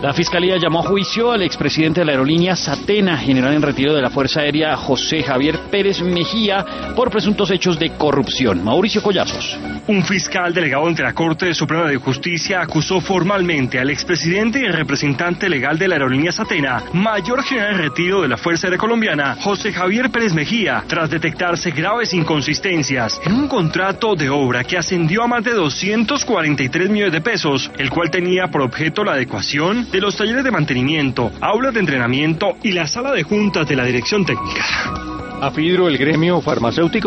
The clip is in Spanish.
La Fiscalía llamó a juicio al expresidente de la aerolínea Satena, general en retiro de la Fuerza Aérea José Javier Pérez Mejía, por presuntos hechos de corrupción. Mauricio Collazos. Un fiscal delegado ante la Corte Suprema de Justicia acusó formalmente al expresidente y representante legal de la aerolínea Satena, mayor general en retiro de la Fuerza Aérea Colombiana, José Javier Pérez Mejía, tras detectarse graves inconsistencias en un contrato de obra que ascendió a más de 243 millones de pesos, el cual tenía por objeto la adecuación de los talleres de mantenimiento, aulas de entrenamiento y la sala de juntas de la dirección técnica. AFIDRO, el gremio farmacéutico